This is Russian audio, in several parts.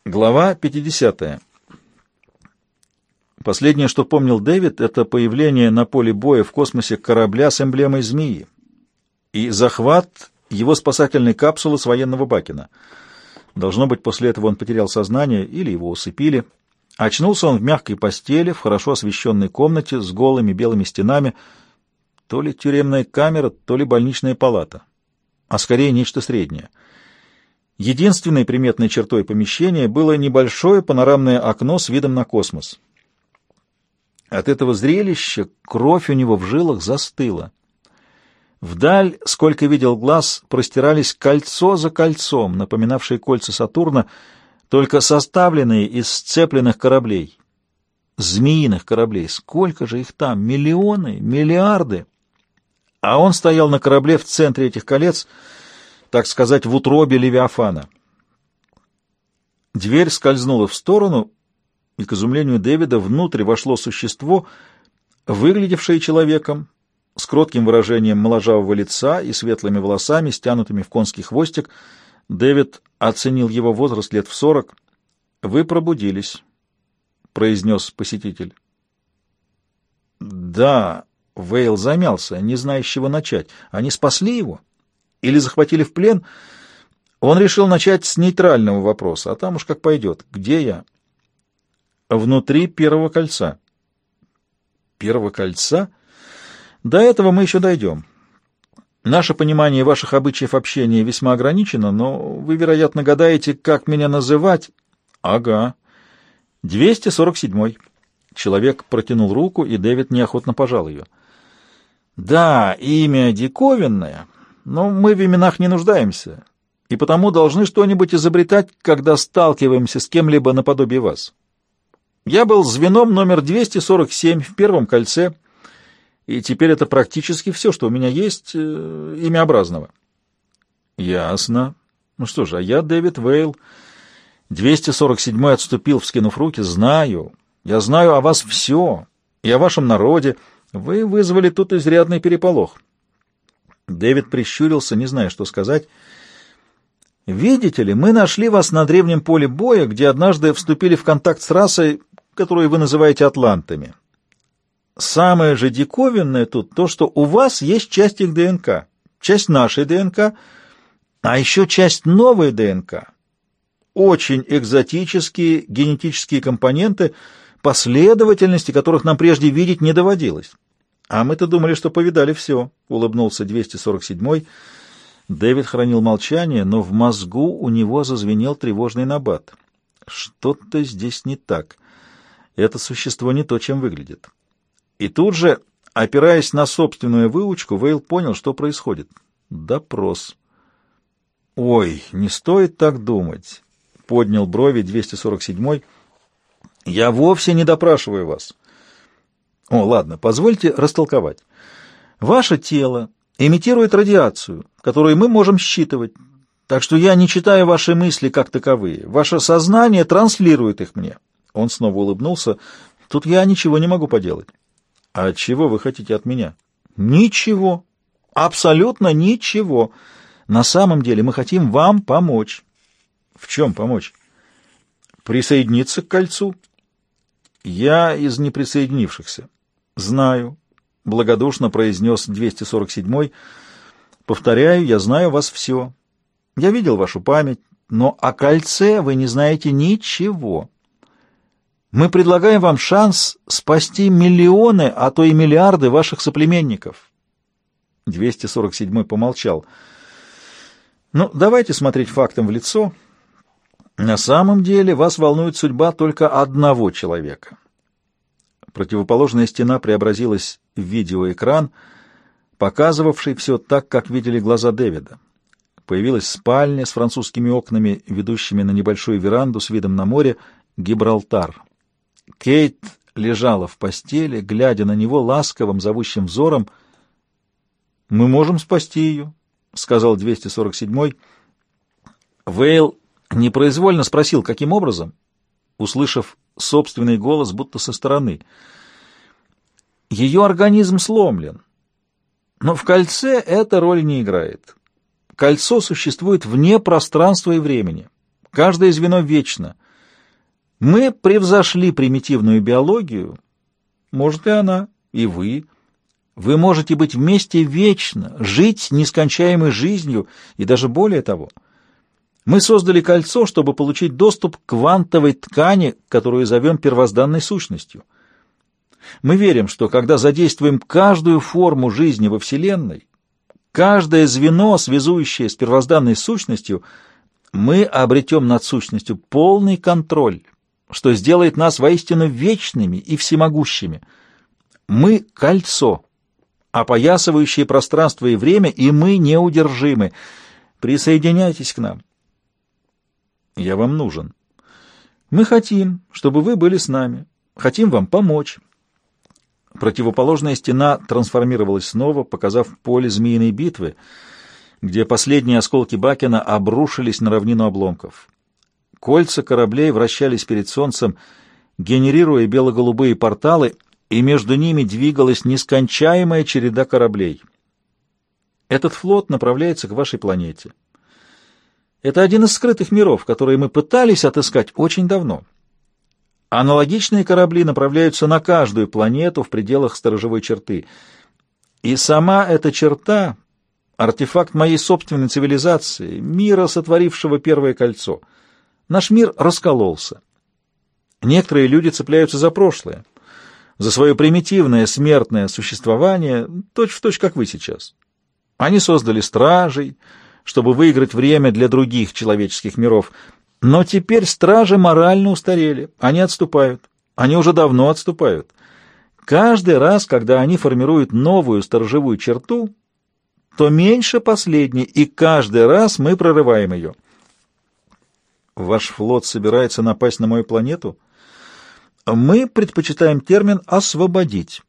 Глава 50. Последнее, что помнил Дэвид, это появление на поле боя в космосе корабля с эмблемой змеи и захват его спасательной капсулы с военного Бакена. Должно быть, после этого он потерял сознание или его усыпили. Очнулся он в мягкой постели, в хорошо освещенной комнате с голыми белыми стенами, то ли тюремная камера, то ли больничная палата, а скорее нечто среднее. Единственной приметной чертой помещения было небольшое панорамное окно с видом на космос. От этого зрелища кровь у него в жилах застыла. Вдаль, сколько видел глаз, простирались кольцо за кольцом, напоминавшие кольца Сатурна, только составленные из сцепленных кораблей. Змеиных кораблей. Сколько же их там? Миллионы, миллиарды. А он стоял на корабле в центре этих колец, так сказать, в утробе Левиафана. Дверь скользнула в сторону, и, к изумлению Дэвида, внутрь вошло существо, выглядевшее человеком, с кротким выражением моложавого лица и светлыми волосами, стянутыми в конский хвостик. Дэвид оценил его возраст лет в 40. «Вы пробудились», — произнес посетитель. «Да», — Вейл замялся, не зная, с чего начать. «Они спасли его? Или захватили в плен?» Он решил начать с нейтрального вопроса, а там уж как пойдет. «Где я?» «Внутри первого кольца». «Первого кольца?» «До этого мы еще дойдем. Наше понимание ваших обычаев общения весьма ограничено, но вы, вероятно, гадаете, как меня называть». «Ага. 247-й». Человек протянул руку, и Дэвид неохотно пожал ее. «Да, имя диковинное, но мы в именах не нуждаемся, и потому должны что-нибудь изобретать, когда сталкиваемся с кем-либо наподобие вас. Я был звеном номер 247 в первом кольце, и теперь это практически все, что у меня есть имяобразного». «Ясно. Ну что же, а я Дэвид Вейл». 247-й отступил, вскинув руки. «Знаю. Я знаю о вас все, и о вашем народе. Вы вызвали тут изрядный переполох». Дэвид прищурился, не зная, что сказать. «Видите ли, мы нашли вас на древнем поле боя, где однажды вступили в контакт с расой, которую вы называете атлантами. Самое же диковинное тут то, что у вас есть часть их ДНК, часть нашей ДНК, а еще часть новой ДНК. Очень экзотические генетические компоненты, последовательности которых нам прежде видеть не доводилось. А мы-то думали, что повидали все», — улыбнулся 247-й. Дэвид хранил молчание, но в мозгу у него зазвенел тревожный набат. Что-то здесь не так. Это существо не то, чем выглядит. И тут же, опираясь на собственную выучку, Вейл понял, что происходит. Допрос. «Ой, не стоит так думать», — поднял брови 247-й. «Я вовсе не допрашиваю вас». «О, ладно, позвольте растолковать. Ваше тело имитирует радиацию, которую мы можем считывать, так что я не читаю ваши мысли как таковые. Ваше сознание транслирует их мне». Он снова улыбнулся. «Тут я ничего не могу поделать». «А чего вы хотите от меня?» «Ничего. Абсолютно ничего. На самом деле мы хотим вам помочь». «В чем помочь?» «Присоединиться к кольцу». «Я из неприсоединившихся». «Знаю», — благодушно произнес 247-й. «Повторяю, я знаю вас все. Я видел вашу память, но о кольце вы не знаете ничего. Мы предлагаем вам шанс спасти миллионы, а то и миллиарды ваших соплеменников». 247-й помолчал. «Ну, давайте смотреть фактам в лицо. На самом деле вас волнует судьба только одного человека». Противоположная стена преобразилась в видеоэкран, показывавший все так, как видели глаза Дэвида. Появилась спальня с французскими окнами, ведущими на небольшую веранду с видом на море, Гибралтар. Кейт лежала в постели, глядя на него ласковым, зовущим взором. «Мы можем спасти ее», — сказал 247-й. Вейл непроизвольно спросил, каким образом, услышав собственный голос будто со стороны. «Ее организм сломлен, но в кольце эта роль не играет. Кольцо существует вне пространства и времени. Каждое звено вечно. Мы превзошли примитивную биологию, может и она, и вы. Вы можете быть вместе вечно, жить нескончаемой жизнью, и даже более того. Мы создали кольцо, чтобы получить доступ к квантовой ткани, которую зовем первозданной сущностью. Мы верим, что когда задействуем каждую форму жизни во Вселенной, каждое звено, связующее с первозданной сущностью, мы обретем над сущностью полный контроль, что сделает нас воистину вечными и всемогущими. Мы — кольцо, опоясывающее пространство и время, и мы неудержимы. Присоединяйтесь к нам. Я вам нужен. Мы хотим, чтобы вы были с нами. Хотим вам помочь. Противоположная стена трансформировалась снова, показав поле змеиной битвы, где последние осколки Бакена обрушились на равнину обломков. Кольца кораблей вращались перед солнцем, генерируя бело-голубые порталы, и между ними двигалась нескончаемая череда кораблей. Этот флот направляется к вашей планете. Это один из скрытых миров, которые мы пытались отыскать очень давно. Аналогичные корабли направляются на каждую планету в пределах сторожевой черты. И сама эта черта — артефакт моей собственной цивилизации, мира, сотворившего первое кольцо. Наш мир раскололся. Некоторые люди цепляются за прошлое, за свое примитивное смертное существование, точь-в-точь, как вы сейчас. Они создали стражей, чтобы выиграть время для других человеческих миров. Но теперь стражи морально устарели, они отступают, они уже давно отступают. Каждый раз, когда они формируют новую сторожевую черту, то меньше последней, и каждый раз мы прорываем ее. Ваш флот собирается напасть на мою планету? Мы предпочитаем термин «освободить».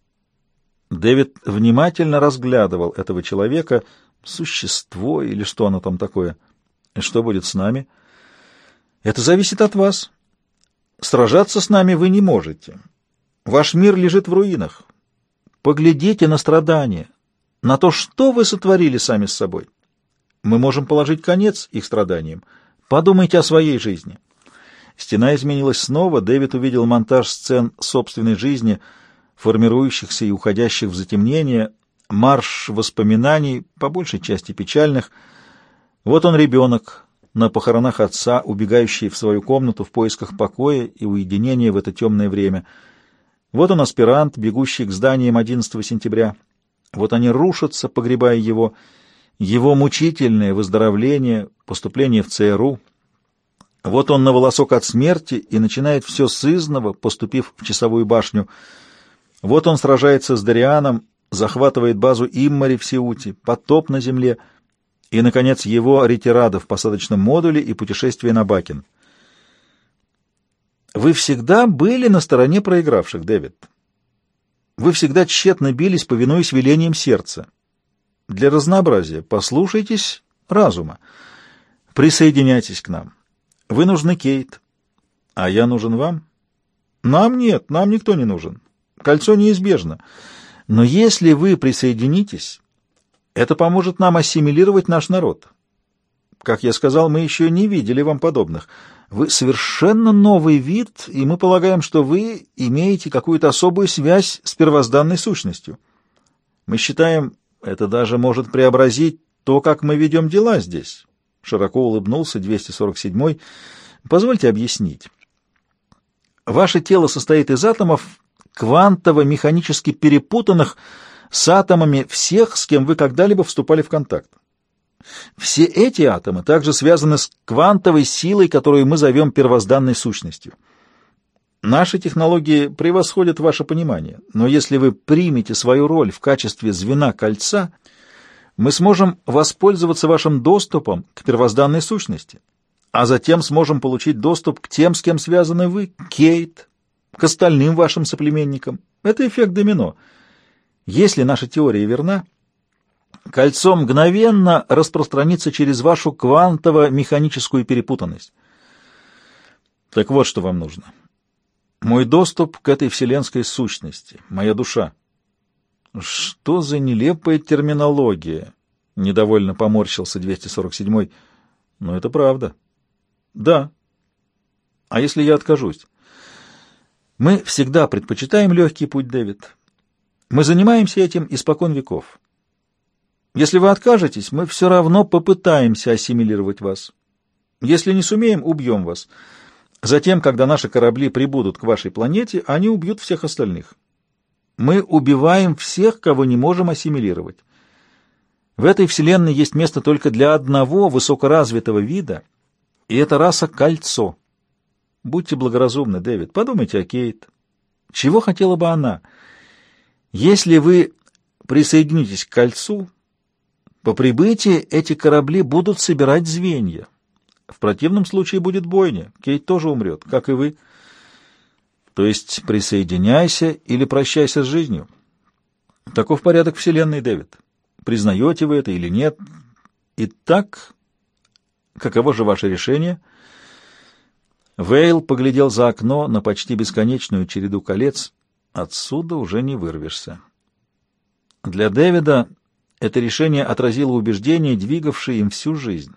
Дэвид внимательно разглядывал этого человека, существо или что оно там такое. И что будет с нами? Это зависит от вас. Сражаться с нами вы не можете. Ваш мир лежит в руинах. Поглядите на страдания, на то, что вы сотворили сами с собой. Мы можем положить конец их страданиям. Подумайте о своей жизни. Стена изменилась снова. Дэвид увидел монтаж сцен собственной жизни, формирующихся и уходящих в затемнение, марш воспоминаний, по большей части печальных. Вот он, ребенок, на похоронах отца, убегающий в свою комнату в поисках покоя и уединения в это темное время. Вот он, аспирант, бегущий к зданиям 11 сентября. Вот они рушатся, погребая его мучительное выздоровление, поступление в ЦРУ. Вот он на волосок от смерти и начинает все с изного, поступив в часовую башню. Вот он сражается с Дарианом, захватывает базу Иммари в Сеуте, потоп на земле и, наконец, его ретирада в посадочном модуле и путешествие на Бакен. Вы всегда были на стороне проигравших, Дэвид. Вы всегда тщетно бились, повинуясь велениям сердца. Для разнообразия послушайтесь разума. Присоединяйтесь к нам. Вы нужны Кейт. А я нужен вам? Нам нет, нам никто не нужен. Кольцо неизбежно. Но если вы присоединитесь, это поможет нам ассимилировать наш народ. Как я сказал, мы еще не видели вам подобных. Вы совершенно новый вид, и мы полагаем, что вы имеете какую-то особую связь с первозданной сущностью. Мы считаем, это даже может преобразить то, как мы ведем дела здесь. Широко улыбнулся 247-й. Позвольте объяснить. Ваше тело состоит из атомов, квантово-механически перепутанных с атомами всех, с кем вы когда-либо вступали в контакт. Все эти атомы также связаны с квантовой силой, которую мы зовем первозданной сущностью. Наши технологии превосходят ваше понимание, но если вы примете свою роль в качестве звена кольца, мы сможем воспользоваться вашим доступом к первозданной сущности, а затем сможем получить доступ к тем, с кем связаны вы, Кейт, к остальным вашим соплеменникам. Это эффект домино. Если наша теория верна, кольцо мгновенно распространится через вашу квантово-механическую перепутанность. Так вот, что вам нужно. Мой доступ к этой вселенской сущности, моя душа. Что за нелепая терминология? Недовольно поморщился 247-й. Но это правда. Да. А если я откажусь? Мы всегда предпочитаем легкий путь, Дэвид. Мы занимаемся этим испокон веков. Если вы откажетесь, мы все равно попытаемся ассимилировать вас. Если не сумеем, убьем вас. Затем, когда наши корабли прибудут к вашей планете, они убьют всех остальных. Мы убиваем всех, кого не можем ассимилировать. В этой вселенной есть место только для одного высокоразвитого вида, и это раса Кольцо. Будьте благоразумны, Дэвид, подумайте о Кейт. Чего хотела бы она? Если вы присоединитесь к Кольцу, по прибытии эти корабли будут собирать звенья. В противном случае будет бойня. Кейт тоже умрет, как и вы. То есть присоединяйся или прощайся с жизнью. Таков порядок Вселенной, Дэвид. Признаете вы это или нет? Итак, каково же ваше решение? Вейл поглядел за окно на почти бесконечную череду колец. Отсюда уже не вырвешься. Для Дэвида это решение отразило убеждения, двигавшие им всю жизнь.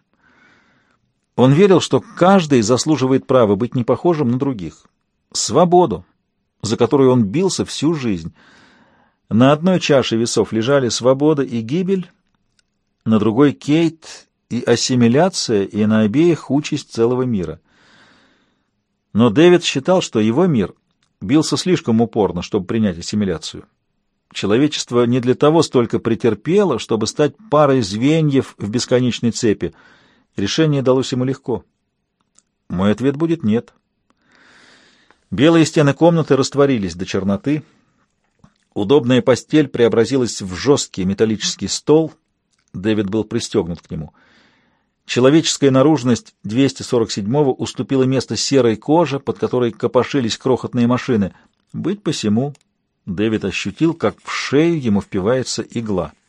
Он верил, что каждый заслуживает права быть не похожим на других. Свободу, за которую он бился всю жизнь. На одной чаше весов лежали свобода и гибель, на другой — Кейт и ассимиляция, и на обеих — участь целого мира. Но Дэвид считал, что его мир бился слишком упорно, чтобы принять ассимиляцию. Человечество не для того столько претерпело, чтобы стать парой звеньев в бесконечной цепи. Решение далось ему легко. Мой ответ будет «нет». Белые стены комнаты растворились до черноты. Удобная постель преобразилась в жесткий металлический стол. Дэвид был пристегнут к нему. Человеческая наружность 247-го уступила место серой коже, под которой копошились крохотные машины. Быть посему, Дэвид ощутил, как в шею ему впивается игла.